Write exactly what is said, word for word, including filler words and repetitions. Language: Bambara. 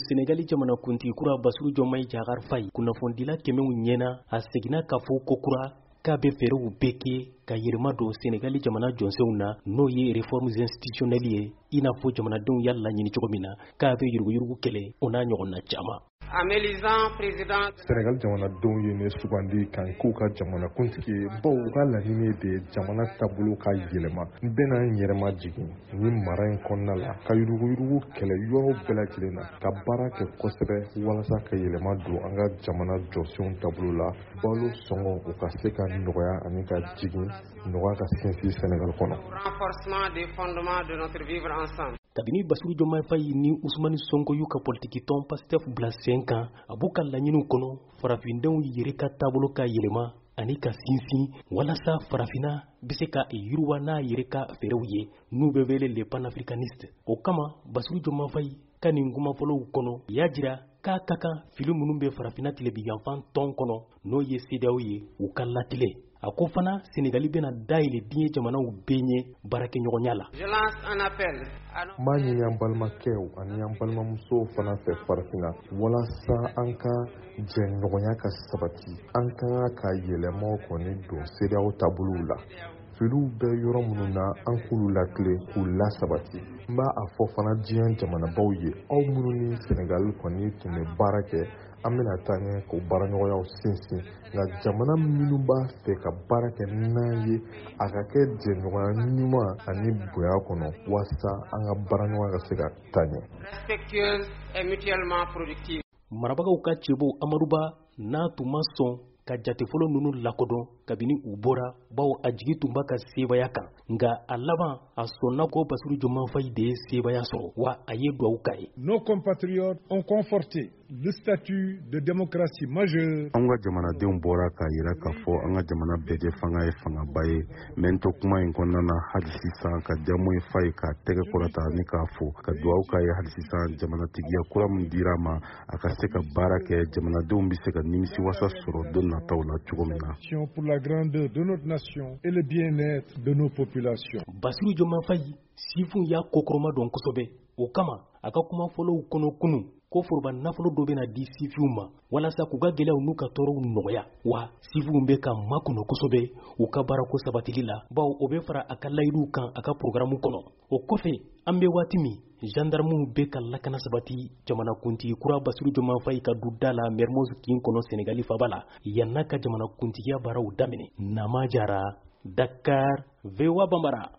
Senegali jamana kuntigi kura Bassirou Diomaye Diakhar Faye kunnafondila kɛmɛw ɲɛna a seginna k'a fɔ ko kura k'a bɛ fɛɛrɛw bɛɛ kɛ ka yɛlɛma don Senegali jamana jɔnsenw na n'o ye réformes institutionnelles ye i n'a fɔ jamanadenw y'a laɲini cogo min na k'a bɛ yuruguyurugu kɛlɛ o n'a ɲɔgɔnna caman. Senegal jamanadenw ye ne sugandi kan k'u ka jamana kuntigi ye baw u ka laɲini de jamana taabolo ka yɛlɛma n bɛna n yɛrɛma jigin ni mara in kɔnɔna la ka yuruguyurugu kɛlɛ yɔrɔ bɛɛ lajɛlen na ka baara kɛ kosɛbɛ walasa ka yɛlɛma don an ka jamana jɔsenw taabolo la balo sɔngɔ u ka se ka nɔgɔya ani ka jigin nɔgɔya ka sinsin Senegal kɔnɔ. Kabini Bassirou Diomaye Faye ni Ousmane Sonko y'u ka politiki tɔn Pastef bila sen kan a b'u ka laɲiniw kɔnɔ farafindenw yɛrɛ ka taabolo ka yɛlɛma ani ka sinsin walasa farafina bɛ se ka yiriwa n'a yɛrɛ ka fɛɛrɛw ye n'u bɛ wele les panafricanistes. O kama Bassirou Diomaye Faye ka nin kumafɔlɔw kɔnɔ y'a jira k'a ka kan fili minnu bɛ farafina tilebiyanfan tɔn kɔnɔ n'o ye C E D E A O ye u ka latile. A ko fana Senegali bɛna dayɛlɛ diɲɛ jamanaw bɛɛ ɲɛ baarakɛɲɔgɔnya la. M'a ɲini an balimakɛw ani an balimamusow fana fɛ farafinna walasa an ka jɛɲɔgɔnya ka sabati an kan ka yɛlɛmaw kɔni don C E D E A O taabolow la. Filiw bɛ yɔrɔ minnu na an k'ulu lakile k'u lasabati. N b'a a fɔ fana diɲɛ jamanabaw ye aw minnu ni Senegali kɔni tun bɛ baara kɛ an bɛna taa ɲɛ k'o baaraɲɔgɔnyaw sinsin nka jamana minnu b'a fɛ ka baara kɛ n'an ye a ka kɛ jɛɲɔgɔnya ɲuman ani bonya kɔnɔ walasa an ka baaraɲɔgɔnya ka se ka taa ɲɛ. Marabagaw ka cɛbo Amadou Ba n'a tun ma sɔn ka jate fɔlɔ ninnu lakodɔn kabini u bɔra bawo a jigi tun b'a ka seebaya kan nka a laban a sɔnna ko Bassirou Diomaye Faye de ye seebaya sɔrɔ wa a ye duwawu k'a ye. Nos compatriotes ont conforté le statut de démocratie majeure. An ka jamanadenw bɔra k'a yira k'a fɔ an ka jamana bɛɛ de fanga ye fangaba ye mɛ n to kuma in kɔnɔna na hali sisan ka Diomaye Faye k'a tɛgɛ kɔrɔta ni k'a fɔ ka duwawu k'a ye hali sisan jamanatigiya kura min dira ma a ka se ka baara kɛ jamanadenw bɛ se ka nimisiwasa sɔrɔ don nataw la cogo min na. Pour la grandeur de notre nation et le bien-être de nos populations. Bassirou Diomaye Faye sifun y'a kokoroma dɔn kosɛbɛ o kama a ka kuma fɔlɔw kɔnɔ kunu ko foroba nafolo dɔ bɛna di sifiw ma walasa k'u ka gɛlɛyaw n'u ka tɔɔrɔw nɔgɔya wa sifiw bɛ ka makɔnɔ kosɛbɛ u ka baarako sabatili la bawo o bɛ fara a ka layiduw kan a ka programme kɔnɔ. O kɔfɛ an bɛ waati min gendarmew bɛ ka lakana sabati jamanakuntigi kura Bassirou Diomaye Faye ka du da la Mermoz kin kɔnɔ Senegali faba la yan'a ka jamanakuntigiya baaraw daminɛ. Nama Jara, Dakar, V O A Bambara.